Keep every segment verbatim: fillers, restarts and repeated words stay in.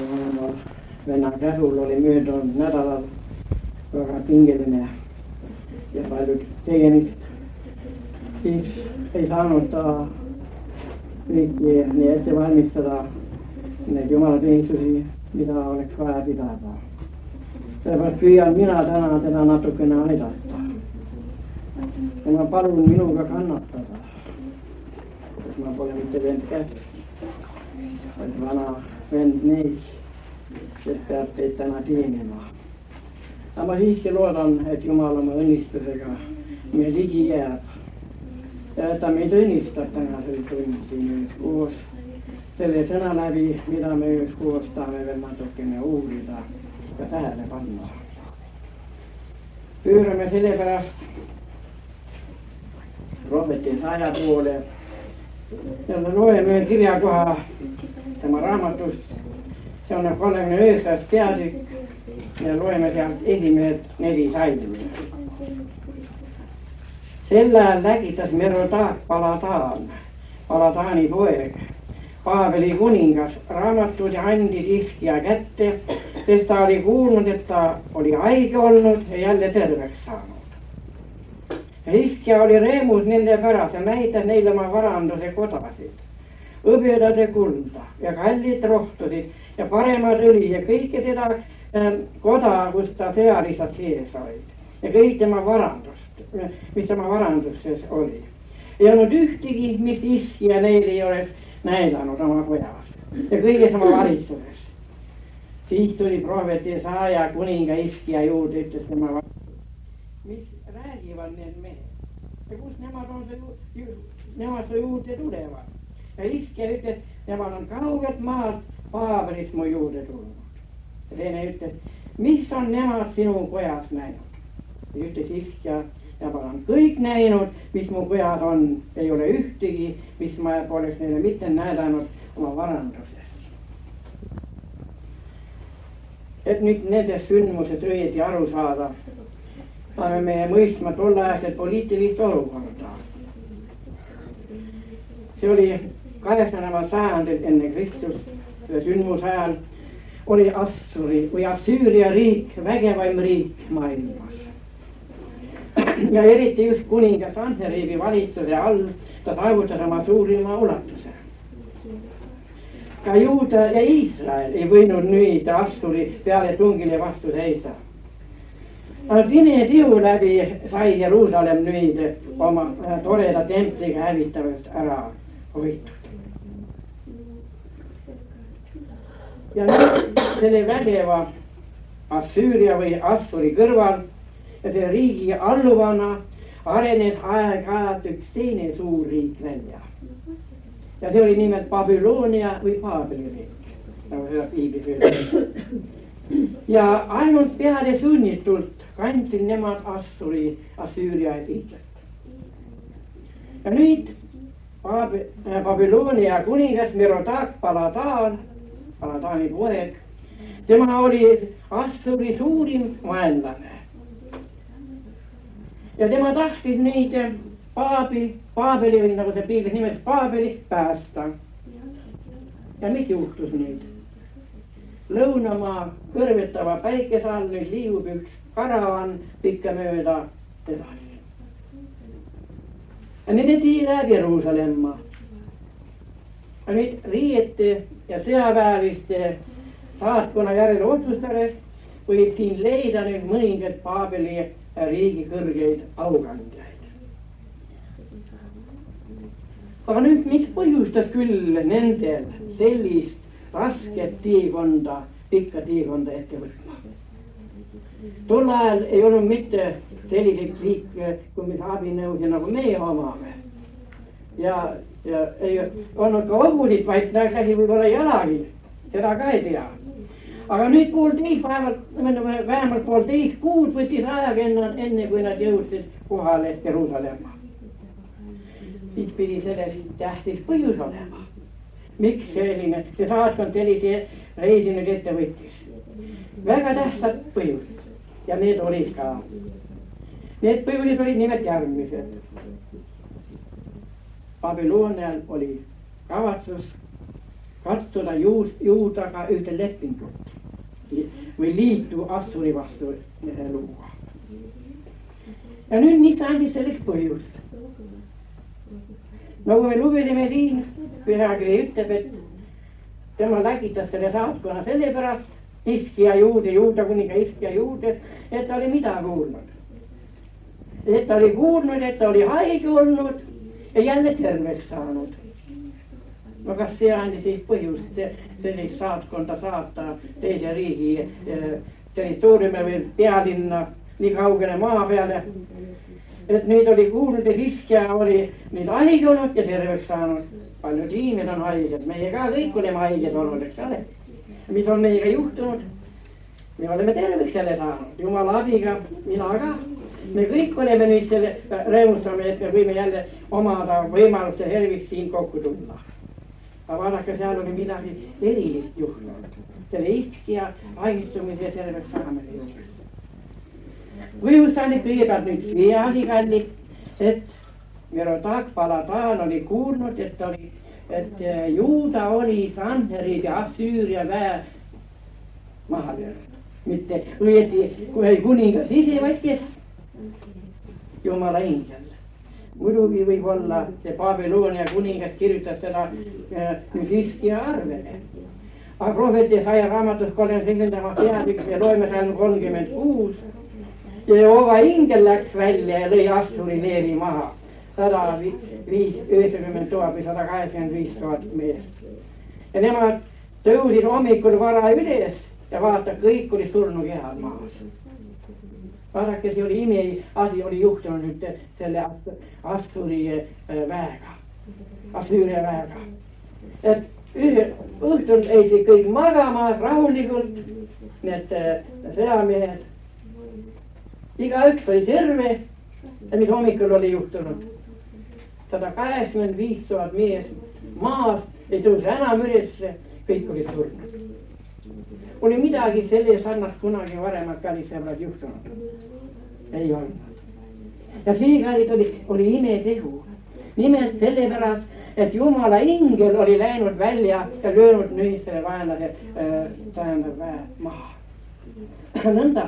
vanhemmalla Vennan käsulla oli myöton nädalalla joka pingellinen ja paljon tekemistä. Siis ei saanut liikkiä, niin ette valmistada ne Jumalan viistosia, mitä oleks vaja pitää. Selvästi pyydän minä tänään tänään natukena aidattaa. Ja mä palun minuga kannattaa. Jos mä olen mitte vent käsi. Olisi vanha vent neis. Se päätteet tänä tiimemaan. Ja mä siiski luotan, että Jumala mä onnistusega. Me liki jääpä. Ja että meitä onnistaa tänään se toimittiin myös kuos. Selle sana läpi, mitä me myös kuostaamme vielä natukene uuritaan. Ja täällä pannaan. Pyydämme sille perästä profeettien saajan puoleen. Ja me luemme kirjakohaa tämä Raamatus. Se on kolmekymmentäyhdeksän käsi. Ja luemme sieltä ensimmäiset neljä saitua. Sellään läkitäs mero taak palataan. Palataani poika. Paaveli kuningas raamattu ja andi tiskiä kätte. Tästä oli kuullut, että oli aika ollut ja jälleen terveeksi saanut. Ja iskia oli reemus niiden perässä ja näitä neillä mä varanto se kotasit. Upeata se kulta ja kallit rohtosit ja paremmat yli ja kaikki sitä ähm, kotaa, kun sitä searisat siellä olit. Ja kaikki mä varantosta, missä mä varantuksessa oli. Ei ollut yhtikin, mistä iskiä neillä ei olisi näilannut oma pojasta. Ja kaikessa mä valitsuudessa. Siitä tuli profeettien saaja kuninka iskiä juuri, että se mä missä rääkivät ne menee. Ja kus nämä on se, ju, nämä on juuri tulevat. Ja iskiä nyt, että nämä on kauet maat Paavelis mun juuri tullut. Ja teine nyt, että missä on nämä sinun pojas näinut? Ja nyt iskiä, nämä on kõik näinut, missä mun pojat on. Ei ole yhtikin, missä mä oleks neille mitten näidannut oma varantoisessa. Et nyt näitä synmuiset röijät ja aru saada. Saamme meidän muistamaan tuollaiset poliittilista olukortaa. Se oli kahdeksannen sääntöt ennen Kristus, se synmuusajan, oli Assuri, ja Assyria riik, väkeväim riik maailmassa. Ja eritti just kuningas Sanheriivi valittu se all, että saavuttaa sama suurimman ulattusen. Ja Juuta ja Israel ei voinut nyitä Assuri peale tungille vastu seisa. Tine tiu läpi sai Jerusalem nyitä oma todeta temppeliä hävittävästä ära hoittu. Ja nyt se väkevä Assyria või Assuri kõrval ja se riigi alluvana arenes aeg-ajalt üks teine suur riik välja. Ja se oli nimelt Babylonia või Paabeli riik, nagu seda piiblis öeldakse. Ja ainult peale sunnitult kandsid nemad Assuri, Assyria tiitlet. Ja nüüd Bab- Babylonia kuningas Merodach Baladan, Baladani poeg, tema oli Assuri suurim vaenlane. Ja tema tahtis neid Paabi, Paabeli, või nagu see piiblis nimetas, Paabeli päästa. Ja mis juhtus nüüd? Lõunamaa kõrvetava päikese all nüüd liigub üks karavan pikka mööda edasi. Ja need eti läheb Jeruusalemma. Ja nüüd riiete ja sõjaväeliste saatkonna järele otsustades võib siin leida nüüd mõningad Paabeli riigi kõrgeid aukandjaid. Aga nüüd, mis põhjustas küll nendel sellist rasket tiikonda, pikka tiikonda ette võtma? Tol ajal ei olnud mitte selliseid liike, kui mis abinõusid nagu meie omame. Ja, ja ei olnud ka ogusid, vaid nad käsi võib-olla jalagi. Seda ka ei tea. Aga nüüd poolteist, vähemalt, vähemalt poolteist kuud võttis ajaga enne, kui nad jõudsid kohale Jeruusalemma. Siis pidi sellest tähtis põhjus olema. Miks selline, see saatkond sellise reisi nüüd ette võttis? Väga tähtsad põhjused. Ja need olid ka. Need põhjused olid nimelt järgmised. Babylonial oli kavatsus katsotaan juus, juutakaan yhtä lepintuutta. Või liittyy Assuri vastu luua. Ja nyt niitä anti selleks põhjust. No kun me lugesime siin, Pühakiri ütleb, et tema läkitas selle saatkonna sellepärast, iskija juude, juuda kuninga iskija juude, et ta oli mida kuulnud. Et ta oli kuulnud, et ta oli haige olnud ja jälle terveks saanud. No kas see andi siis põhjust sellist saatkonda saata teise riigi territooriumi või pealinna nii kaugele maa peale, et nüüd oli kuulnud, et iskja oli nüüd haige olnud ja terveks saanud. Paljud inimesed on haiged, meie ka kõik oleme haiged olnud, eks ole. Mis on meiega juhtunud? Me oleme terveks jälle saanud, Jumala abiga, mina ka. Me kõik oleme nüüd selle rõõmustame, et me võime jälle omada võimalust ja tervist siin kokku tulla. Aga vaadake, seal oli midagi erilist juhtunud. Selle iskja haistumise ja terveks saamise juures. Põhjustani kõigepealt nüüd Sveali kalli, et Merodach Baladan oli kuulnud, et, oli, et Juuda oli Sanherib ja Assüüria väe maha löönud. Mitte õieti, kui ei kuningas ise, vaid kes? Jumala ingel. Muidugi võib olla see Babylonia kuningas kirjutas seda äh, nüüd iskja arvele. Aga prohvet Jesaja raamatus kolmekümne seitsmenda peatükis me loeme seal kolmkümmend kuus. Ja Jehova ingel läks välja ja lõi Assuri leeri maha. sada viis, üheksakümmend tuhat või sada kaheksakümmend viis tuhat meest. Ja nemad tõusid hommikul vara üles ja vaata, kõik oli surnukehad maas. Vaadake, see oli ime, asi oli juhtunud nüüd selle Assuri väega, Assüüria väega. Et ühe õhtul eisi kõik magama rahulikult, need sõjamehed. Igaüks oli terve ja mis hommikul oli juhtunud. sada kaheksakümmend viis tuhat mees maas ei tõuse enam ülesse, kõik oli surnud. Oli midagi selle sarnast kunagi varemat kallisõbrad juhtunud? Ei olnud. Ja seegalid oli, oli imetegu. Nimelt sellepärast, et Jumala ingel oli läinud välja ja löönud nüüd selle vaenlase äh, tähendab väe maha. Nõnda.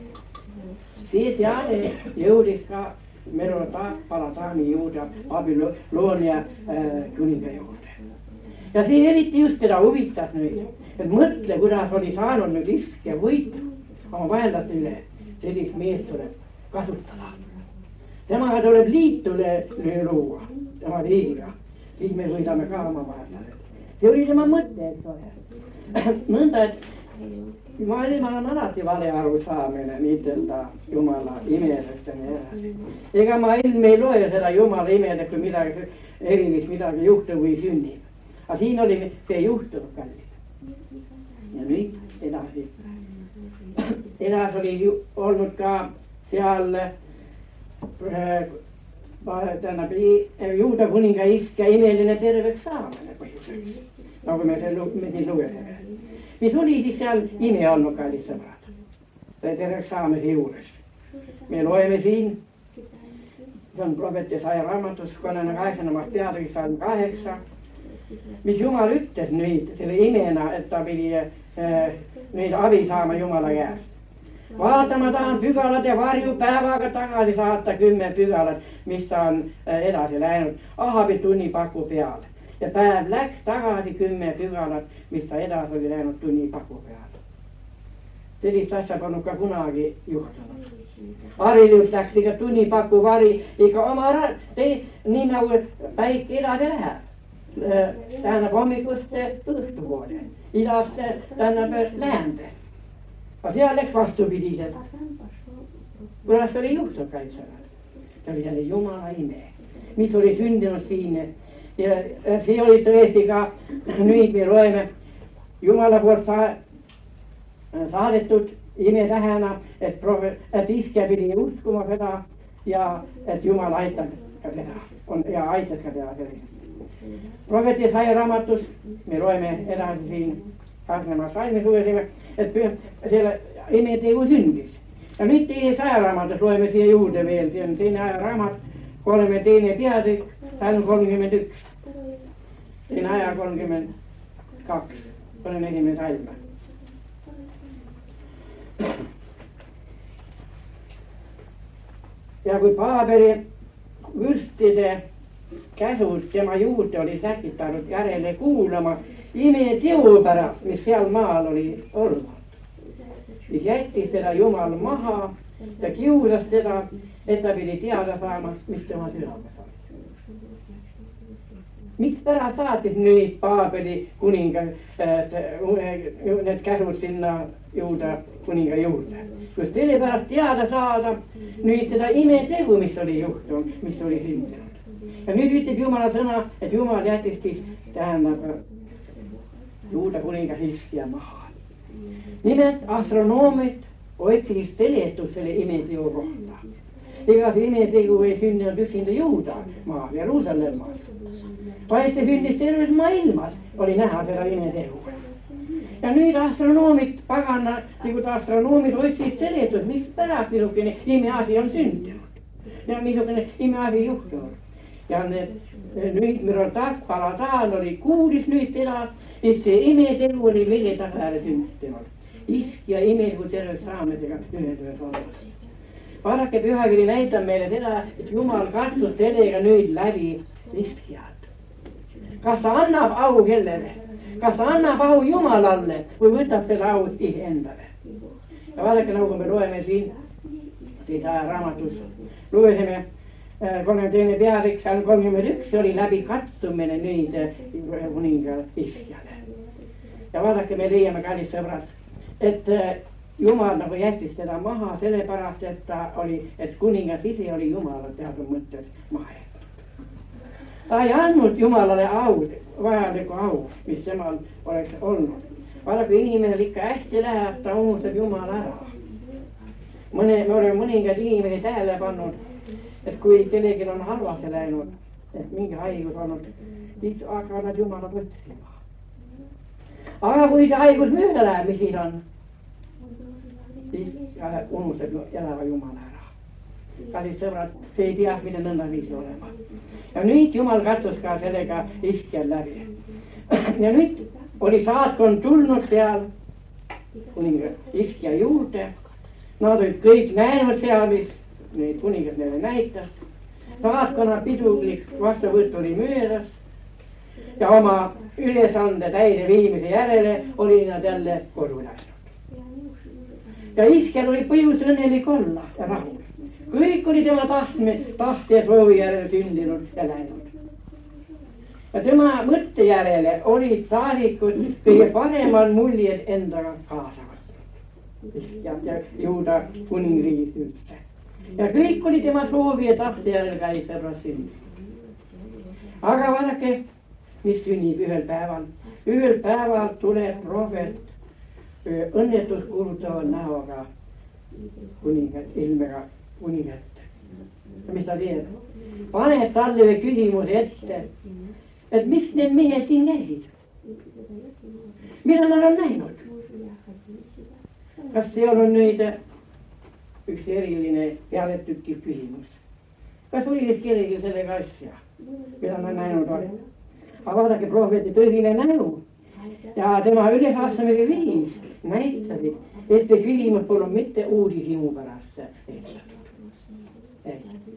See teade jõudis ka Merodach Baladani juurde Babyloonia äh, kuninga juurde. Ja see eriti just teda huvitas nüüd, et mõtle, kuidas oli saanud nüüd iskja võitu oma vaenlaste üle. Sellist meest tuleb kasutada. Temaga tuleb liitu luua, tema riigiga. Siis me võidame ka oma vaenlased. See oli tema mõte, eks ole. Nõnda, et maailmal on alati vale arusaamine niitelda Jumala imedest ja nii edasi. Ega maailm ei loe seda Jumala imedest, kui midagi erilist midagi juhtub või sünnib. Aga siin oli see juhtunud kallid. Ja nüüd edasi. Edasi oli ju, olnud ka seal äh, tähendab, Juuda kuninga iskja imeline terveks saamine põhjuseks. Nagu me siin lugesime. Mis oli siis seal ime olnud, kallid sõbrad, terveks saamise juures. Me loeme siin, see on prohvet Jesaja raamatus, kolmekümne kaheksandast peatükis sajand kaheksa, mis Jumal ütles nüüd selle imena, et ta pidi äh, nüüd abi saama Jumala käest. Vaata, ma tahan pügalad ja varju päevaga tagasi saata kümme pügalat, mis ta on äh, edasi läinud Ahabi tunnipaku peale. Ja päev läks tagasi kümme pügalat, mis ta edasi oli läinud tunnipaku peale. Sellist asja polnud ka kunagi juhtunud. Hariljus läks ikka tunnipaku vari ikka oma ra-, nii nagu päike edasi läheb. Tähendab hommikuste õhtupoole, idaste tähendab läände. Aga seal läks vastupidiselt. Kuidas oli juhtunud kaitsevalt? See oli jälle Jumala ime, mis oli sündinud siin. Ja see oli tõesti ka, nüüd me loeme Jumala poolt sa, saadetud imetähena, et, et iskja pidi uskuma seda ja et Jumal aitab ka teda on, ja aitas ka teda sellisest. Prohvet Jesaja raamatus me loeme edasi siin kakskümmend salmi lugesime, et selle imetegu sündis. Ja nüüd teie saja raamatus loeme siia juurde veel, see on teine aja raamat, kolme teine peatükk, salm kolmkümmend üks. Teine aja kolmkümmend, kaks, olen esimene salm. Ja kui Paabeli vürstide käsud tema juurde oli säkitanud järele kuulama imeteo pärast, mis seal maal oli olnud, siis jättis teda Jumal maha ja kiusas teda, et ta pidi teada saama, mis tema südames oli. Mispärast saatis nüüd Paabeli kuninga need käsud sinna Juuda kuninga juurde? Just sellepärast teada saada nüüd seda imetegu, mis oli juhtunud, mis oli sündinud. Ja nüüd ütleb Jumala sõna, et Jumal jättis siis, tähendab, Juuda kuninga Hiskia maha. Nimelt astronoomid otsis seletust selle imetegu kohta. Ega see imetegu ei sündinud üksinda Juuda maal, Jeruusalemmas, vaid see sündis terves maailmas, oli näha seda imetegu. Ja nüüd astronoomid, pagana, nagu astronoomid otsis seletust, miks pärast niisugune imeasi on sündinud. Ja niisugune imeasi juhtunud. Ja need, nüüd Mirotak Palataan oli kuulis nüüd seda, et see imetegu oli mille tagajärje sündinud. Iski ja imegu terves saamisega ühes olles. Vaadake, pühakiri näitab meile seda, et Jumal katsus sellega nüüd läbi Iskiat. Kas ta annab au kellele? Kas ta annab au Jumalalle või võtab seda au endale? Ja vaadake, nagu me loeme siin, Jesaja raamatus, lugesime kolmekümne teine peatükk, seal kolmkümmend üks oli läbi katsumine nüüd kuninga Iskiale. Ja vaadake, me leiame, kallis sõbrad, et Jumal nagu jättis teda maha sellepärast, et ta oli, et kuningas ise oli Jumala teatud mõttes maha jätnud. Ta ei andnud Jumalale au, vajaliku au, mis temal oleks olnud. Vaadake, inimesel ikka hästi läheb, ta unustab Jumala ära. Mõne, me oleme mõningad inimesi tähele pannud, et kui kellelgi on halvasti läinud, et mingi haigus olnud, siis hakkavad nad Jumala võtsima. Aga kui see haigus mööda läheb, mis siis on? Siis unustab elava Jumala ära. Kallis sõbrad, see ei tea, mida nõnda viisi olema. Ja nüüd Jumal katsus ka sellega Iskial läbi. Ja nüüd oli saatkond tulnud seal kuninga Iskia juurde. Nad olid kõik näinud seal, mis neid kuningas neile näitas. Saatkonna pidulik vastuvõtt oli möödas. Ja oma ülesande täide viimise järele oli nad jälle kodu läinud. Ja Iskial oli põhjus õnnelik olla ja rahul. Kõik oli tema tahtme, tahte ja soovi järele sündinud ja läinud. Ja tema mõtte järele olid saadikud kõige paremal muljed endaga kaasa võtnud. Ja, ja Juuda kuningriigist üldse. Ja kõik oli tema soovi ja tahte järele käis sõbras sünnib. Aga vaadake, mis sünnib ühel päeval. Ühel päeval tuleb prohvet õnnetus kuulutava näoga kuningat, ilmega kuningat. Ja mis ta teeb? Paneb talle ühe küsimuse ette, et mis need mehed siin käisid? Mida nad on näinud? Kas see on nüüd üks eriline pealetükkiv küsimus? Kas oli siis kellegi sellega asja, mida nad näinud olid? Aga vaadake, prohveti tõsine näu ja tema ülesastamise viis näitasid, et see küsimus polnud mitte uudishimu pärast ehitatud. Ei.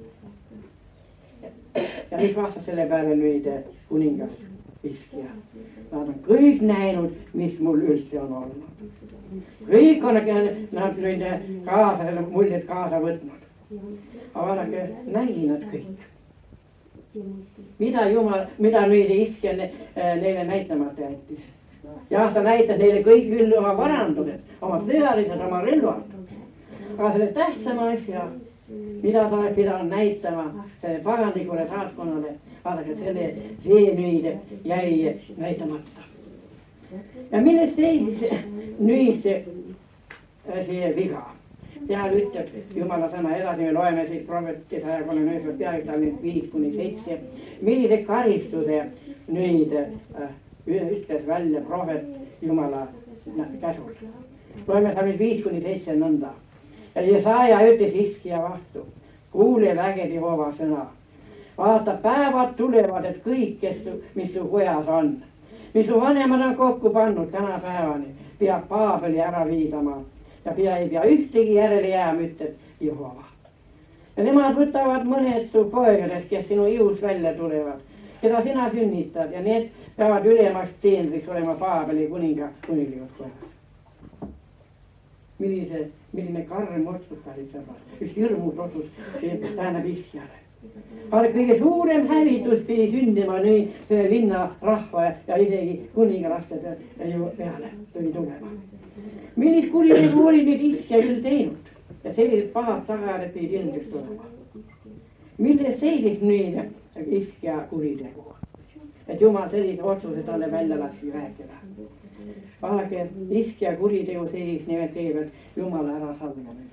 Ja mis vastas selle peale nüüd kuningas Iskia? Nad on kõik näinud, mis mul üldse on olnud. Kõik on nad nüüd kaasa, selle muljed kaasa võtnud. Aga vaadake, nägi nad kõik. Mida Jumal, mida nüüd Iskia neile näitamata jättis? Jah, ta näitas neile kõik küll oma varandused, oma sõjalised, oma relvad. Aga selle tähtsama asja, mida ta oleks pidanud näitama selle pagandlikule saatkonnale, vaadake, selle see nüüd jäi näitamata. Ja millest seis nüüd see, see viga? Seal ütleb Jumala sõna edasi, me loeme siit prohveti saja kolmekümne üheksast peatükist viis kuni seitse, millise karistuse nüüd äh, ütles välja prohvet Jumala käsul. Loeme seal viis kuni seitse nõnda. Ja Jesaja ütles Iskia vastu, kuule vägede Jehova sõna. Vaata, päevad tulevad, et kõik, kes, mis su kojas on, missä vanhemmat on kokku pannut tänä päivänä, pidä Paavali ära viitamaan. Ja pidä ei pidä yhtäkin järjellä jäämyttet Jehova. Ja nämä tuttavat monet sun poikaset, kes sinun ius välja tulevat, ketä sinä synnittät, ja ne peavad ylemmäksi tienriksi olemaan Paavali kuninka kuningliuskohdassa. Millise, millinen karren motsustaisi sellaista, yksi hirmuus osuus täänä Viskialle. Vaikka kõige suurem hävitus pidi syndima niin se linna rahva ja isegi kuningalasted ju peale tuli tulema. Millist kuritegu oli nüüd Iskja küll teinud ja sellised pahad tagajärjed pidid ilmsiks tulema. Milles seisis nüüd Iskja kuritegu? Et Jumal sellise otsuse talle välja lasi rääkida. Vaadake, Iskja kuritegu seisis nimelt kõigepealt Jumala ärasalvamises.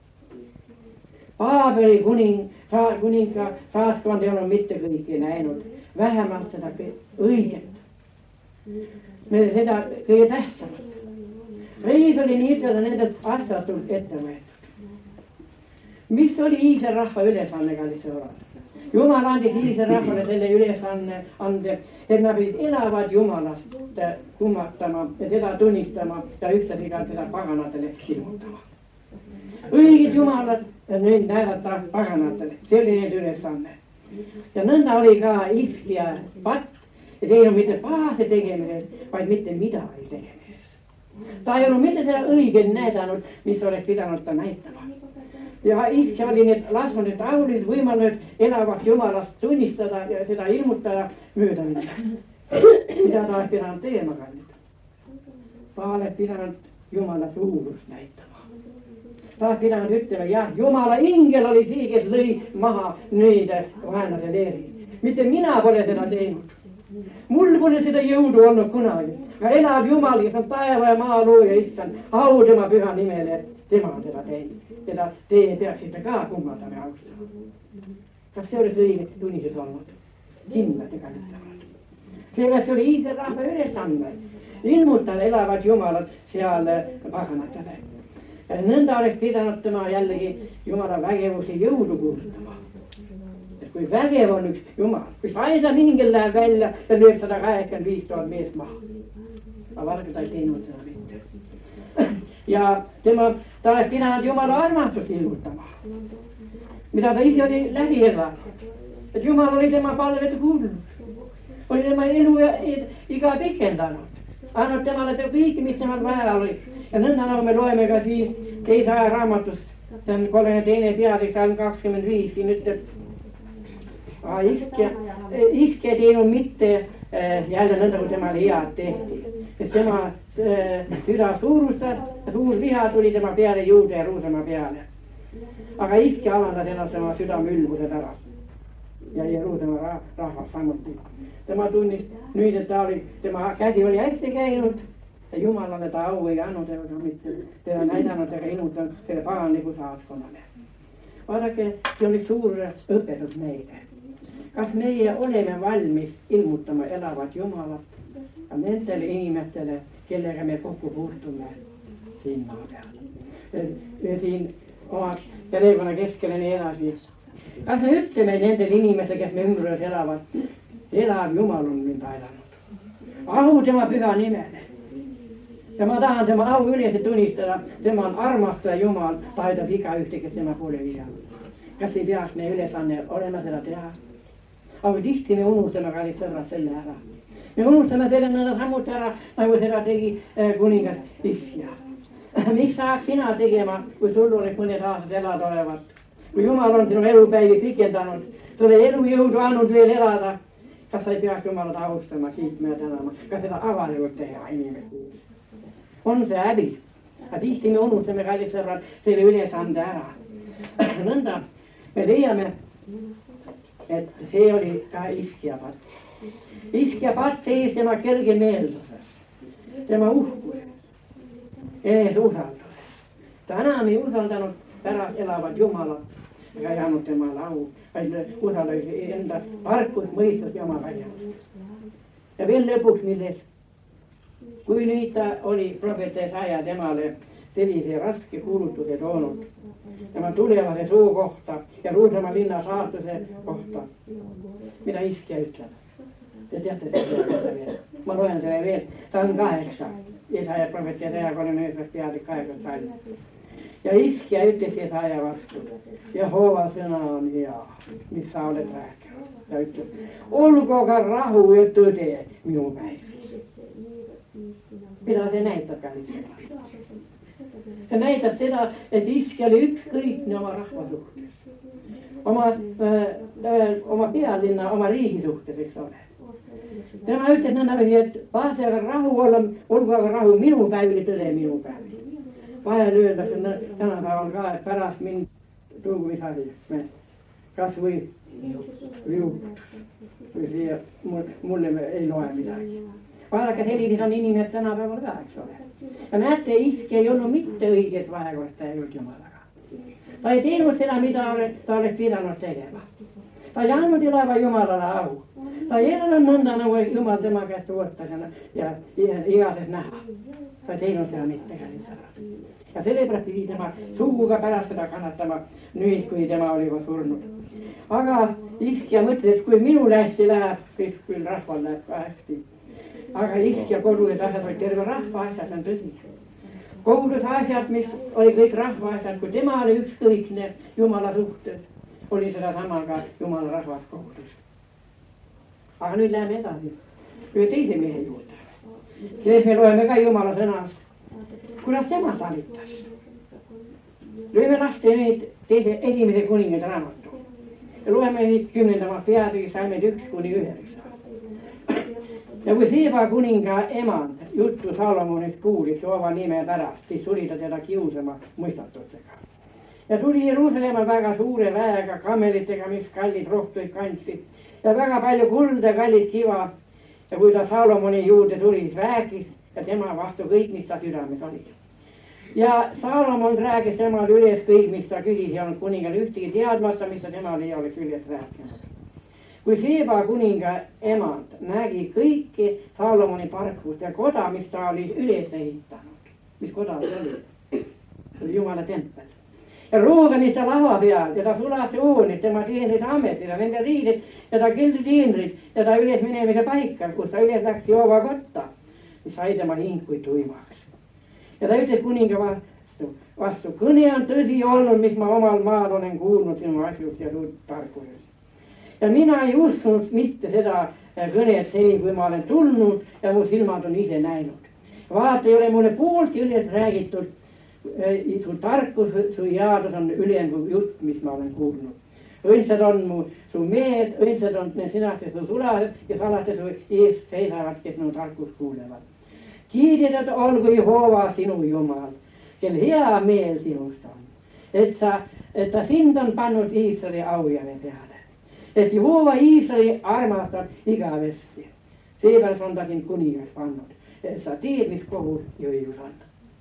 Paavali kuning, saa, kuninka saatkond ei olnud mitte kõike näinud, vähemalt seda õiget. Me seda kõige tähtsamat. Reis oli nii ütelda nendelt astatult ette võetud. Mis oli Iisraeli rahva ülesanne, kallid sõbrad? Jumal andis Iisraeli rahvale selle ülesanne ande, et nad pidid elavad Jumalast kummatama ja teda tunnistama ja ühtlasi ka teda paganatele ilmutama. Õiged Jumalad ja nüüd näidata paganatele, see oli need ülesanne. Ja nõnda oli ka Iskja patt, et ei olnud mitte pahase tegemises, vaid mitte midagi tegemises. Ta ei olnud mitte seda õiget näidanud, mis oleks pidanud ta näitama. Ja Iskja oli need lasknud need raulid võimalnud elavast Jumalast tunnistada ja seda ilmutada mööda minna. Mida ta oleks pidanud tegema kallid? Ta oleks pidanud Jumala suurust näitama. Ta oleks pidanud ütlema, jah, Jumala ingel oli see, kes lõi maha nüüd vaenlase leeri. Mitte mina pole seda teinud. Mul pole seda jõudu olnud kunagi. Aga elav Jumal, kes on taeva ja maa looja Issand, au tema püha nimele, tema on seda teinud. Seda teie peaksite ka kummardama ja austama. Kas see oleks õige tunnises olnud? Kindlasti kallitavad. Seega see oli Iisraeli rahva ülesanne. Ilmutada elavad Jumalad seal paganatele. Ja nõnda oleks pidanud tema jällegi Jumala vägevusi jõudu kuulutama. Et kui vägev on üks Jumal, kui aisan ingel läheb välja ja lööb sada kaheksakümmend viis tuhat meest maha. Aga varga ta ei teinud seda mitte. Ja tema, ta oleks pidanud Jumala armastust ilmutama. Mida ta ise oli läbi elanud. Et Jumal oli tema palvete kuulnud. Oli tema elu ja iga pikendanud. Annab temale kõik, mis temal vaja oli. Ja nõnda nagu me loeme ka siin Jesaja raamatus, see on kolmekümne teine peatükk, salm kakskümmend viis, siin ütleb, Iskja, Iskja teinud mitte jälle nõnda, kui temale head tehti. Sest tema süda suurustas, suur viha tuli tema peale Juuda ja Jeruusalemma peale. Aga Iskja alandas ennast tema südame ülbuse pärast. Ja Jeruusalemma rahvas samuti. Tema tunnis nüüd, et ta oli, tema käsi oli hästi käinud. Ja Jumalale ta au ei andnud ega mitte teda näidanud ega ilmutanud selle paganliku saatkonnale. Vaadake, see oli suur õpetus meile. Kas meie oleme valmis ilmutama elavat Jumalat ja nendele inimestele, kellega me kokku puutume siin maa peal. Siin oma perekonna keskele nii edasi. Kas me ütleme nendele inimestele, kes me ümbrus elavad, elav Jumal on mind aidanud. Au tema püha nimele. Ja ma tahan tema au üles tunnistada, tema on armastaja Jumal, ta aidab iga ühte, kes tema poole viiab. Kas ei peaks meie ülesanne olema seda teha? Aga tihti me unustame kallid sõbrad selle ära. Me unustame selle nõnda samuti ära, nagu seda tegi kuningas Iskja. Mis saaks sina tegema, kui sul oleks mõned aastad elada olevat? Kui Jumal on sinu elupäivi pikendanud, sulle elujõudu andnud veel elada, kas sa ei peaks Jumalat austama, kiitma ja tänama? Kas seda avalikult teha inimesed? On see häbi. Aga tihti me unustame kallid sõbrad selle ülesande ära. Nõnda me leiame, et see oli ka Iskja patt. Iskja patt seis tema kergemeelsuses, tema uhkuses, ees usalduses. Ta enam ei usaldanud pärast elavat Jumalat ega ei andnud temale au, vaid usaldas enda tarkust, mõistust ja oma väljavust. Ja veel lõpuks milles, kui nüüd ta oli prohvet Jesaja temale sellise raske kuulutuse toonud, tema tulevase suu kohta ja Jeruusalemma linna saatuse kohta, mida Iskja ütleb. Te teate sitä vielä. Mä luen teille vielä. Tämä on kahdeksan. Jesaja profeetti Jesaja kolmekymmentäyhdeksän piaati kahdeksan salli. Ja iskiä yhtesi Jesaja vastuun. Jehova sana on hea, missä olet rääkä. Ja yhtesi, olkoon rahu ja tote minun päivässä. Mitä te näitätkään itse? Ja näytät sitä, että iski oli ykskõikne oma rahvasuhteessa. Oma, äh, oma pealinna, oma riihisuhteessa, eikö ole? Tämä ütles nõnda, että pääseekö rahu olla, olkoon rahu minun päivili, tõde minun päivili. Vahel öeldakse tänapäeval ka, et pärast mind tuumisari, kas või viutus. Või siia, mulle ei loe midagi. Vaadake, sellised on inimesed tänapäeval ka, eks ole. Ja näette, iski ei olnud mitte õiget vahekorda ei olnud Jumalaga. Ta ei teinud seda, mida ta oleks pidanud tegema. Ta ei andnud elava Jumalale aru. Ta ei elanud nõnda, nagu Jumal tema käest ootas ja igases näha. Ta ei teinud seda mittekään lihtsalt. Ja sellepärast pidi tema suuga pärast seda kannatama nüüd, kui tema oli juba surnud. Aga iskja mõtles, kui minul hästi läheb, siis küll rahval läheb ka hästi. Aga iskja kodudes asjad oli terve rahva asjad, on tõsi. Kogudes asjad, mis oli kõik rahva asjad, kui tema oli ükskõikne Jumala suhtes, oli seda sama ka Jumala rahvas kogudus. Aga nüüd läheme edasi ühe teise mehe juurde. Selles me loeme ka Jumala sõnast, kuidas tema talitas. Lööme lahti neid teise esimese kuningade raamatu. Ja loeme neid kümnendamat peatükis salmid üks kuni üheksa. Ja kui Seeba kuninga emand juttu Salomonist kuulis Jehova nime pärast, siis suri ta teda kiusama mõistatustega. Ja tuli Jeruusalemma väga suure väega kamelitega, mis kallid rohtuid kandsid ja väga palju kulda, kallid kiva. Ja kui ta Salomoni juurde tuli, siis rääkis ja tema vastu kõik, mis ta südames oli. Ja Salomon rääkis temal üles kõik, mis ta küsis ja on kuningal ühtegi teadmata, mis ta temal ei oleks üles rääkinud. Kui Seeba kuninga emand nägi kõiki Salomoni parkust ja koda, mis ta oli üles ehitanud, mis koda see oli, see oli Jumala tempel. Ja ruugamista laua peal ja ta sulasi uunid, tema teenrid ametid ja nende riidid ja ta kildi teenrid ja ta üles minemise paika, kus ta üles läks Jehova kotta, mis sai tema hingkuid tuimaks. Ja ta ütles kuninga vastu, vastu, kõne on tõsi olnud, mis ma omal maal olen kuulnud sinu asjust ja suurt tarkusest. Ja mina ei uskunud mitte seda kõnet seni, kui ma olen tulnud ja mu silmad on ise näinud. Vaata, ei ole mulle pooltki üles räägitud, su tarkus, su headus on ülen kui jutt, mis ma olen kuulnud. Õndsad on mu su mehed, õndsad on need sinased su sulased ja salased su ees seisavad, kes mu tarkus kuulevad. Kiidetud olgu Jehova sinu Jumal, kel hea meel sinust on, et sa, et ta sind on pannud Iisraeli aujärje peale. Et Jehova Iisraeli armastab igavesti. Seepärast on ta sind kuningas pannud. Et sa teed, mis kohus ja õigus on.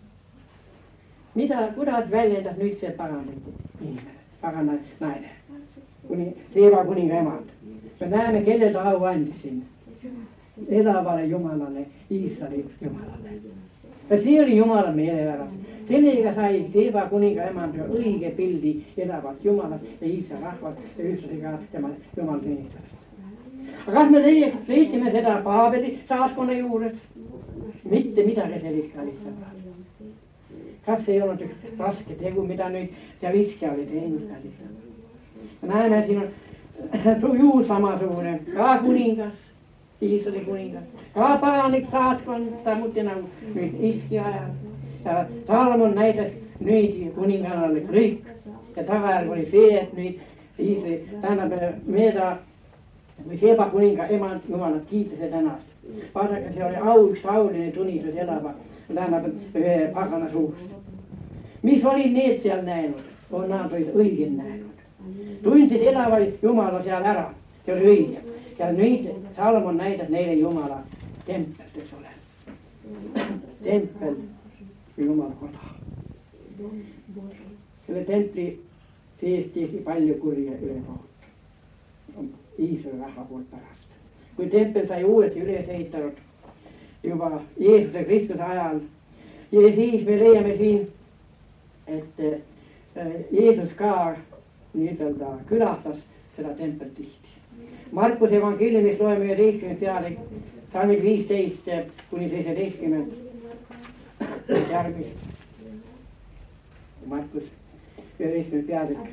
Mida, kuidas väljendas nüüd see paganlikud inimene, pagana naine? Kuni, Seeba kuninga emand. Me näeme, kelle ta au andis sinna. Elavale Jumalale, Iisraeli Jumalale. Ja see oli Jumala meeleväras. Sellega sai Seeba kuninga emand õige pildi elavat Jumalat ja Iisraeli rahvat ja ühtlasi ka tema Jumal teenistajast. Aga kas me leidsime seda Paabeli saatkonna juures? Mitte midagi sellist ka lihtsalt. Kas ei olnud üks raske tegu, mida nüüd see viskja oli teinud ka lihtsalt. Näeme, siin on juu samasugune, ka kuningas, Iisraeli kuningas, ka paganlik saatkond, samuti nagu nüüd iski ajal. Ja Salomon näitas nüüd kuninganale kõik ja tagajärg oli see, et nüüd Iisraeli, tähendab meeda või Seeba kuninga emand Jumalat kiituse tänast. Vaadake, see oli au, üks auline tunnistus elava, tähendab pagana suust. Mis olid need seal näinud? On nad olid õigin näinud. Tundsid elava Jumala seal ära, see oli õige. Ja nüüd Salomon näitas neile Jumala tempelt, eks ole. Tempel või Jumala koda. Selle templi sees tehti palju kurja üle kohut. Iisraeli rahva poolt pärast. Kui tempel sai uuesti üles ehitanud juba Jeesuse Kristuse ajal ja siis me leiame siin, et Jeesus ka nii-öelda külastas seda tempelt tihti. Markuse evankeliumista loemme yhdeksännestä peatükk, salmid viisteist kuni seitseteistkümnend järgmist. Markus üheksakümmend peatükk.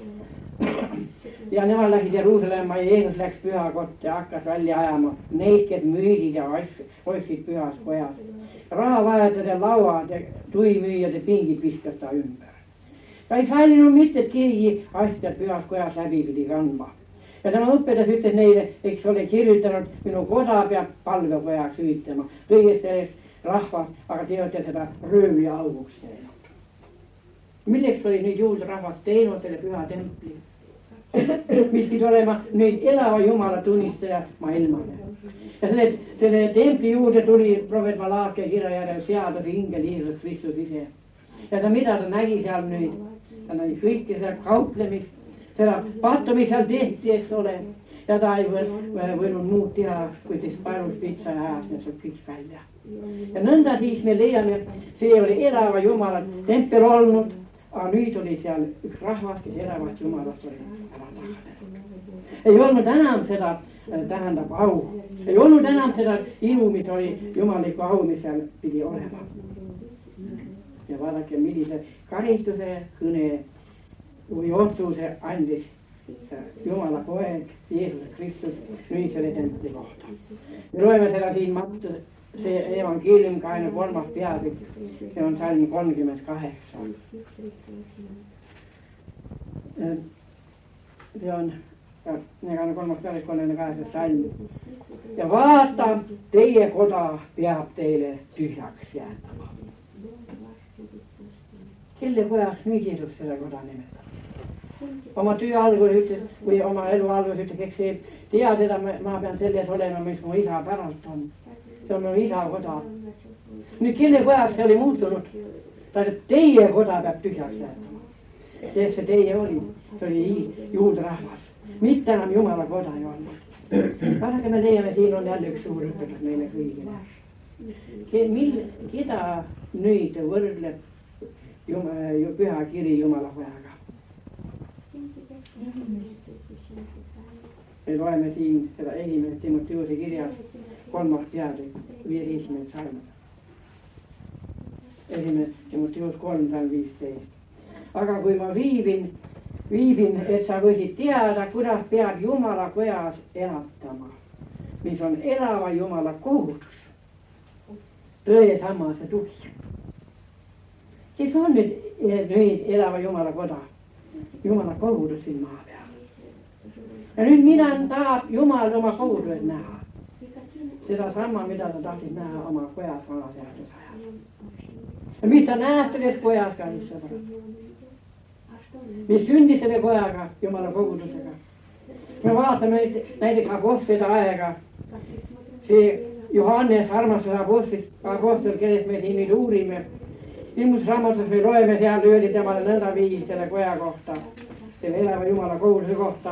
Ja nemad läksid Jeruusalemma ja Jeesus läks pühakotta ja hakkas välja ajama neid, kes müüsid ja ostsid pühas kojas. Rahavajajad ja lauad ja tuimüüjad ja pingid viskas ta ümber. Ta ei sallinud mitte, et keegi asjad pühas kojas läbi pidi kandma. Ja tema õpetas ütles neile, eks ole kirjutanud, minu koda peab palvekojaks hüütama. Kõigest sellest rahvast, aga te olete seda röövli auguks teinud. Milleks oli nüüd juurde rahvast teinud selle püha templi? Mis pidi olema nüüd elava Jumala tunnistaja maailmale. Ja selle, selle templi juurde tuli prohvet Malakia kirja järel seaduse ingel Jeesus Kristus ise. Ja ta mida ta nägi seal nüüd? Ta nägi kõike seda kauplemist, seda pattu, mis seal tehti, eks ole. Ja ta ei võinud muud teha, kui siis palus pitsa ja ajas need kõik välja. Ja nõnda siis me leiame, see oli elava Jumala tempel olnud, aga nüüd oli seal üks rahvas, kes elavast Jumalast oli ära tahtnud. Ei olnud enam seda, tähendab au. Ei olnud enam seda ilu, mis oli jumaliku au, mis seal pidi olema. Ja vaadake, millise karistuse kõne või otsuse andis Jumala poeg Jeesus Kristus nüüd selle templi kohta. Me loeme seda siin Mattuse, see evankelium kahekümne kolmas peatükk, see on salm kolmkümmend kaheksa. See on kahekümne kolmas peatükk, kolmkümmend kaheksas salm. Ja vaata, teie koda peab teile tühjaks jäätama. Kelle pojaks nüüd Jeesus seda koda nimetab? Oma töö algus ütles, või oma elu algus ütles, eks see tea teda, ma pean selles olema, mis mu isa pärast on. See on mu isa koda. Nüüd kelle pojaks see oli muutunud? Ta ütles, teie koda peab tühjaks jäätama. Kes see teie oli? See oli juudrahvas. Mitte enam Jumala koda ei olnud. Vaadake, me leiame, siin on jälle üks suur õpetus meile kõigile. Keda nüüd võrdleb Jumala, püha kiri Jumala pojaga? Me loeme siin seda esimest Timoteuse kirjas kolmas peatükk, viieteistkümnenda salm. Esimest Timoteus kolm salm viisteist. Aga kui ma viibin, viibin, et sa võisid teada, kuidas peab Jumala kojas elatama, mis on elava Jumala kohustus, tõe samas ja tuhi. Kes on nüüd, nüüd elava Jumala koda? Jumala kohustus siin maa peal. Ja nüüd mida tahab Jumal oma kohustused näha? Seda sama, mida ta tahtis näha oma kojas vanaseaduse ajal. Ja mis ta näeb selles kojas ka lihtsalt? Mis sündis selle kojaga, Jumala kohustusega? Me vaatame näiteks apostlite aega. See Johannes armastas apostel, apostel, kellest me siin nüüd uurime. Ilmusraamatus me loeme, seal öeldi temale nõnda viis selle koja kohta, selle elava Jumala kohustuse kohta,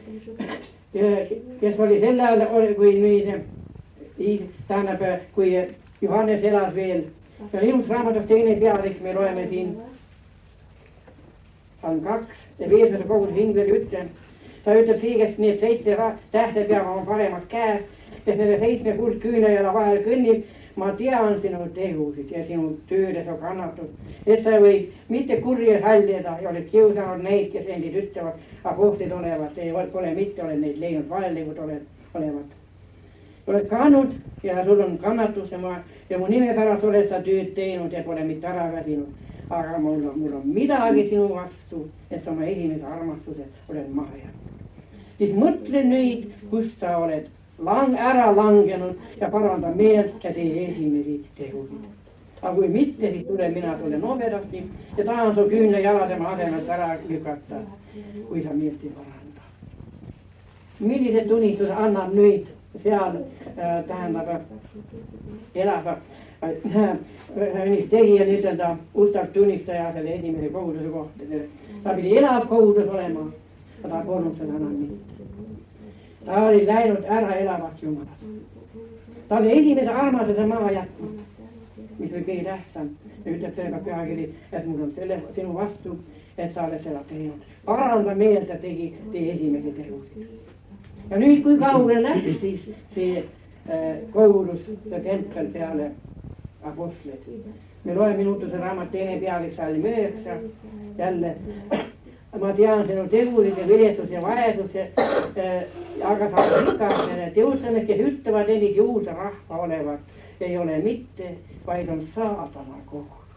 kes oli selle ajal, kui nüüd, tähendab, kui Johannes elas veel. Ja ilmusraamatus teine peatükk me loeme siin, on kaks, ja Jeesuse kohustuse ingleri ütleb, ta ütleb see, kes need seitse tähte peab oma paremas käes, kes nende seitsme kuld küünajala vahel kõnnib, ma tean sinu tegusid ja sinu töödes on kannatud, et sa võid mitte kurja häljeda ja oled kiusanud neid, kes endid ütlevad, apostlid olevat, ei ole mitte, oled neid leidnud valelikud olevat. Oled kanud ja sul on kannatus ja, ma, ja mu nime pärast oled sa tööd teinud ja pole mitte ära väsinud. Aga mul on, mul on midagi sinu vastu, et oma esimese armastuse oled maha jäänud. Siis mõtle nüüd, kus sa oled lang, ära langenud ja paranda meelt ja tee esimesi tegusid. Aga kui mitte, siis tule mina tule nobedasti ja tahan su küünle jala tema asemelt ära lükata, kui sa meelt ei paranda. Millised tunnistused annab nüüd seal äh, tähendab elava mis tegi ja ütelda ustav tunnistaja selle esimese kohustuse kohta. Ta pidi elav kohustus olema, aga ta polnud seda enam mitte. Ta oli läinud ära elavast Jumalast. Ta oli esimese armastuse maha jätnud, mis oli kõige tähtsam. Ja ütleb sellega pühakiri, et mul on selle, sinu vastu, et sa oled seda teinud. Paranda meelt ja tegi tee esimese tegusid. Ja nüüd, kui kaugele läks siis see äh, koulus ja tempel peale apostleid. Me loeme Minutuse raamat teine pealik salm üheksa, jälle ma tean sinu tegusid ja viletsus ja vaesus ja äh, aga sa oled rikas teostamis, kes ütlevad endid juuda rahva olevat, ei ole mitte, vaid on saatana kohus.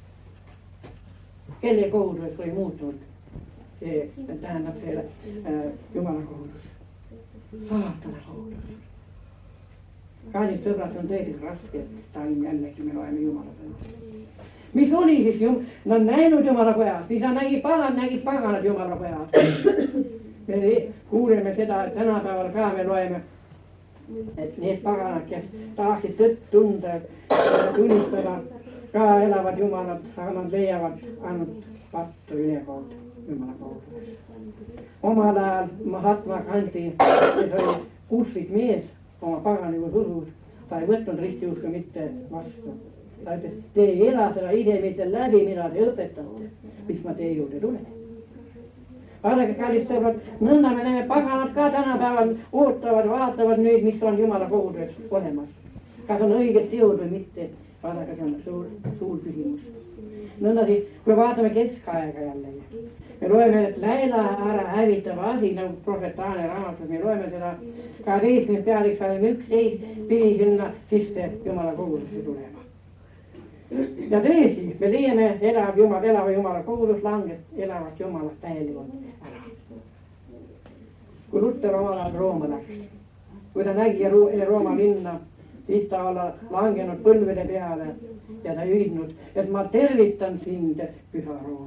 Kelle kohus oli muutunud? See tähendab selle äh, Jumala kohus. Saatana kohus. Kallid sõbrad, on tõesti raske, salm jällegi me loeme Jumala sõna. Mis oli siis jum-, nad näinud Jumala pojad, siis nad nägid pagan, nägid paganad Jumala pojad. Me kuuleme seda, et tänapäeval ka me loeme, et need paganad, kes tahaksid tõtt tunda, tunnistada, ka elavad Jumalat, aga nad leiavad ainult pattu ülekaudu Jumala kaudu. Omal ajal Mahatma Gandhi, kes oli usklik mees oma paganikus usus, ta ei võtnud ristiusku mitte vastu. Ta ütles, te ei ela seda ise mitte läbi, mida te õpetate, mis ma teie juurde tulen. Vaadake, kallid sõbrad, nõnda me näeme, paganad ka tänapäeval ootavad, vaatavad nüüd, mis on Jumala kohudes olemas. Kas on õiged teod või mitte, vaadake, see on suur, suur küsimus. Nõnda siis, kui vaatame keskaega jällegi, me loeme, et läila ära hävitav asi, nagu profetaane raamatus, me loeme seda kaheteistkümnes pealik salm üksteist, pidi sinna sisse Jumala kogudesse tulema. Ja tõesti, me leiame, elav Jumal, elava Jumala kogudus langeb elavast Jumalast täielikult ära. Kui Luther omal ajal Rooma läks, kui ta nägi Rooma linna, siis ta olla langenud põlvede peale ja ta hüüdnud, et ma tervitan sind, püha Room.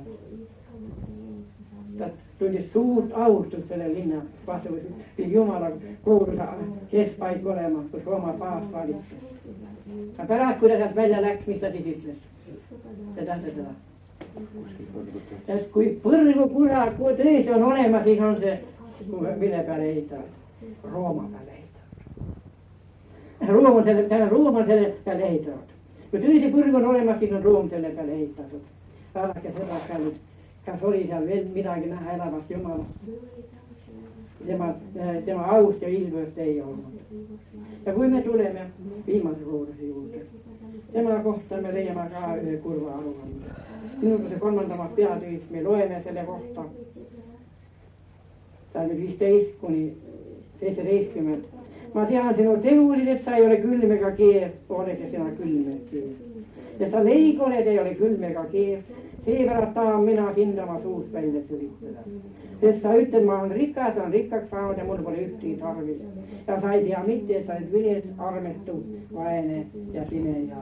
Ta tundis suurt austust selle linna vastu, kui Jumala koguduse keskpaik olema, kus Rooma paavst valitses. Aga pärast, kui ta sealt välja läks, mis ta siis ütles? See tähendab seda. Et kui põrgu kurat, kui tõesti on olemas, siis on see, mille peale ehitavad? Rooma peale ehitavad. Room on selle, Room on selle peale ehitavad. Kui tõesti põrgu on olemas, siis on Room selle peale ehitatud. Vaadake seda kallid, kas oli seal veel midagi näha elavast Jumalast? Tema, tema aust ja ilmust ei olnud. Ja kui me tuleme viimase kooduse juurde, tema kohta me leiame ka ühe kurva aruande. Minutuse kolmandamas peatüüs me loeme selle kohta. Salm viisteist kuni seitseteistkümmend. Ma tean sinu tegusid, et sa ei ole külm ega keev, oled ja sina külm ega keev. Ja sa leig oled, ei ole külm ega keev, seepärast tahan mina sind oma suust välja sülitada. Sest sa ütled, ma olen rikas, olen rikkaks saanud ja mul pole ühtegi tarvis. Ja sa ei tea mitte, et sa oled viles, armetu, vaene ja pime ja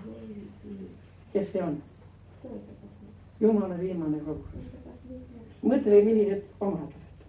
kes see on? Jumala viimane kohus. Mõtle, millised omadused.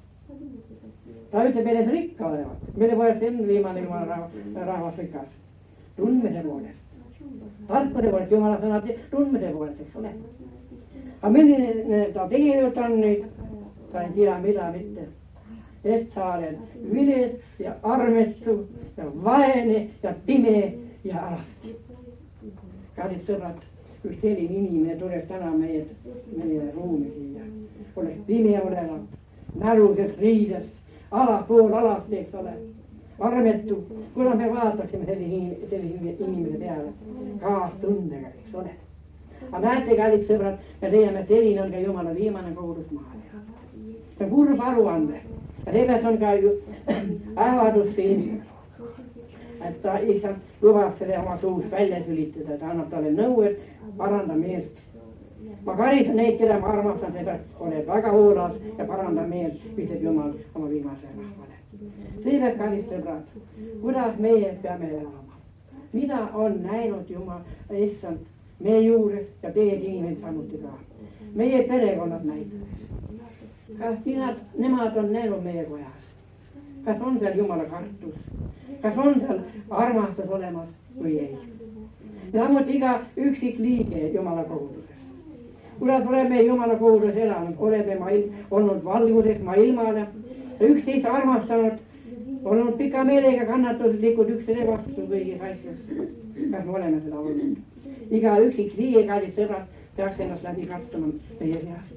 Ta ütleb, meil on rikka olevat. Meile pole see viimane Jumala rahvas rikas. Tundmise poolest. Tarkuse poolest, Jumala sõnad tundmise poolest, eks ole. Aga milline ta tegelikult on nüüd? Ta ei tea mida mitte. Et sa oled viles ja armetu ja vaene ja pime ja alasti. Kallid sõbrad, üks selline inimene tuleks täna meie, meie ruumi siia. Oleks pime olevat, näruses riides, alapool alati, eks ole. Armetu, kuna me vaataksime sellise, sellise inimese peale, kaastundega, eks ole. Aga näete, kallid sõbrad, me leiame, et selline on ka Jumala viimane kogudus maal. See on kurb aruande. Ja sellest on ka ju ähvardus siin, et ta issand lubab selle oma suust välja sülitada, ta annab talle nõu, et paranda meelt. Ma karistan neid, keda ma armastan, seepärast oled väga hoolas ja paranda meelt, ütleb Jumal oma viimase rahvale. Seepärast, kallid sõbrad, kuidas meie peame elama? Mida on näinud Jumal, issand, meie juures ja teie inimesed samuti ka? Meie perekonnad näiteks. Kas sinad, nemad on näinud meie kojas? Kas on seal Jumala kartus? Kas on seal armastus olemas või ei? Samuti iga üksik liige Jumala koguduses. Kuidas oleme Jumala koguduses elanud? Oleme ma olnud valguses maailmale, üksteist armastanud, olnud pika meelega kannatuslikud üksteise vastu kõigis asjus. Kas me oleme seda olnud? Iga üksik liige, kallid sõbrad, peaks ennast läbi katsuma meie seast.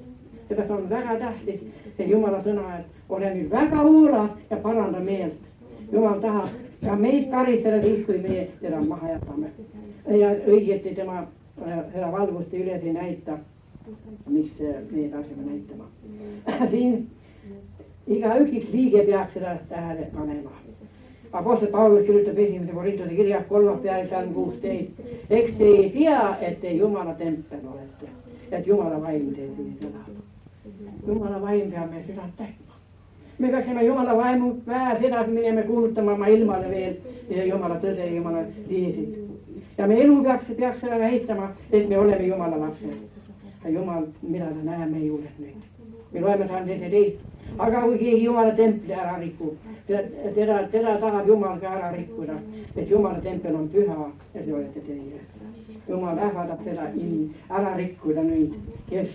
Ja tässä on väga tähtis se Jumalan sõna, et ole nüüd väga huulad ja paranda meelt. Jumal tahab ja meid karistada siis, kui me teda maha jätame. Ja õieti tema seda valgust üles ei näita, mis me peaksime näitama. Siin iga üksikks liige peaks seda tähele panema. Apostel Paulus kirjutab esimese Korintuse kirjas kolmas peale salm kuusteist. Eks te ei tea, et te Jumala tempel olete, et Jumala vaim teeb seda. Jumala vaim peame seda täitma. Me peaksime Jumala vaimu väär edasi minema kuulutama oma ilmale veel ja Jumala tõde ja Jumala liisid. Ja me elu peaks, peaks seda näitama, et me oleme Jumala lapsed. Ja Jumal, mida ta näeb meie juures nüüd. Me loeme saan seitseteist. Aga kui keegi Jumala templi ära rikub, teda, teda tahab Jumal ka ära rikkuda, et Jumala tempel on püha ja see olete teie. Jumal ähvardab seda ära rikkuda nüüd, kes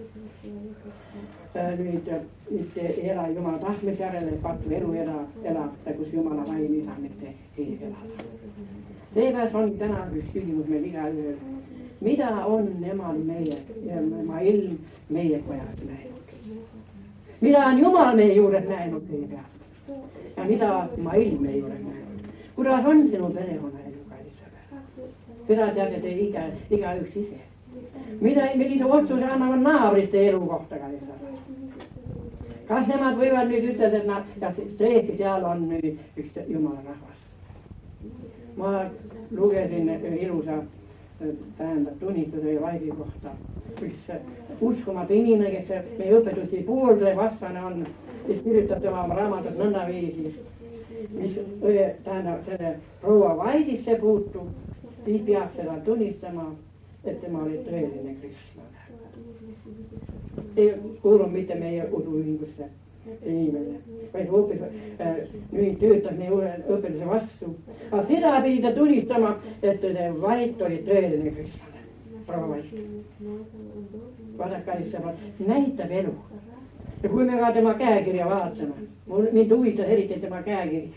nüüd mitte ela Jumala tahtmise järele, pattu elu elab, elab, kus Jumala vaim ei saa mitte sees elada. Seepärast on täna üks küsimus meil igaühel. Mida on Jumal meie, oma ilm meie pojad näinud? Mida on Jumal meie juures näinud kõigepealt? Ja mida ma ilm meie juures näinud? Kuidas on sinu perekonna elu, kallis sõber? Seda teate te iga, iga üks ise. Mida, millise otsuse annavad naabrite elu kohta, kallis sõber? Kas nemad võivad nüüd ütelda, et nad, ja tõesti seal on nüüd üks Jumala rahvas? Ma lugesin ilusa tähendab tunnituse ja vaidi kohta. Üks uskumatu inimene, kes meie õpetusi poolde vastane on, kes kirjutab tema raamatut nõnda viisi, mis tähendab selle proua vaidisse puutub, siis peab seda tunnistama, et tema oli tõeline kristlane. Ei kuulu mitte meie usuühingusse inimene, vaid hoopis äh, nüüd töötab meie õpetuse vastu. Aga seda pidi ta tunnistama, et see Vait oli tõeline kristlane, proua Vait. Vaadakalistavad näitab elu. Ja kui me ka tema käekirja vaatame, mind huvitas eriti tema käekiri.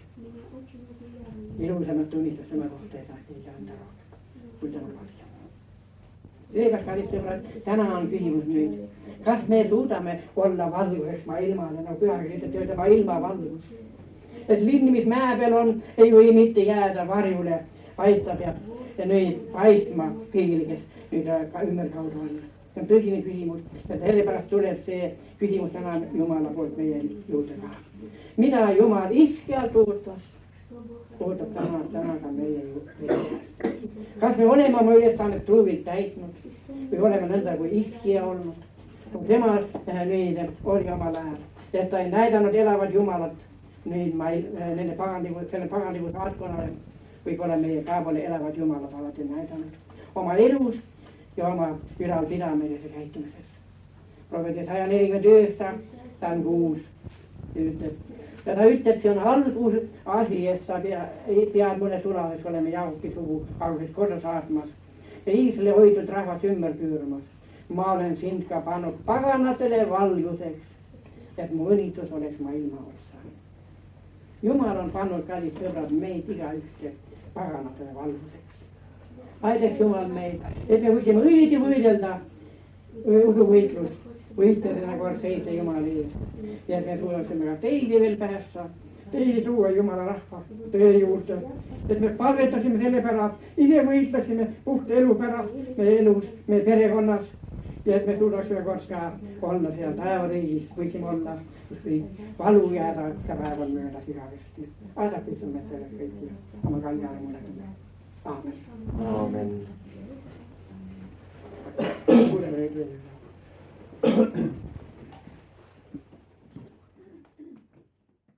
Ilusamat tunnistas tema kohta ei saa ei anda rohkem, kui tema kahju. Seepärast, kallid sõbrad, täna on küsimus nüüd. Kas me suudame olla valguseks maailmale, nagu pühakirjas ütleb, tema ilmavalgus? Et linn, mis mäe peal on, ei või mitte jääda varjule, vaid ta peab ja nüüd paistma kõigile, kes nüüd ka ümberkaudu on. See on tõsine küsimus ja sellepärast tuleb see küsimus täna Jumala poolt meie juurde ka. Mida Jumal iskjalt ootas, ootab täna, täna ka meie juurde. Kas me oleme oma ülesannet truuvilt täitnud või oleme nõnda kui iskja olnud? Tema nüüd oli oma lähel, et ta ei näidanud elavat Jumalat nüüd ma ei, nende pagandiku, selle pagandiku saatkonnale, võib-olla meie ka pole elavat Jumalat alati näidanud oma elus ja oma ülalpidamises ja käitumises. Proovedi saja nelikümmend üheksa, ta on kuus, ütleb. Ja ta ütleb, see on algus asi, et sa pea, pead mulle sulaveks olema Jaakobi sugu alguses korda saatmas ja Iisraeli hoidnud rahvas ümber pööramas. Ma olen sind ka pannud paganatele valguseks, et mu õnnitus oleks maailma otsa. Jumal on pannud, kallid sõbrad, meid igaühte paganatele valguseks. Aidaks Jumal meid, et me võiksime õieti võidelda usuvõitlust, võitleda kord seisa Jumala ees. Ja et me suudaksime ka teili veel päästa, teili tuua Jumala rahva tõe juurde, et me palvetasime selle pärast, ise võitlasime puhta elu pärast meie elus, meie perekonnas. Ja et me suudaksime kord ka olla seal päevariigis, võiksime olla, kus kõik valu jääda ka päeval mööda igavesti. Aidake sulle selle kõik ja oma kaljaale mulle. Aamen. Aamen. Kuuleme nüüd veel.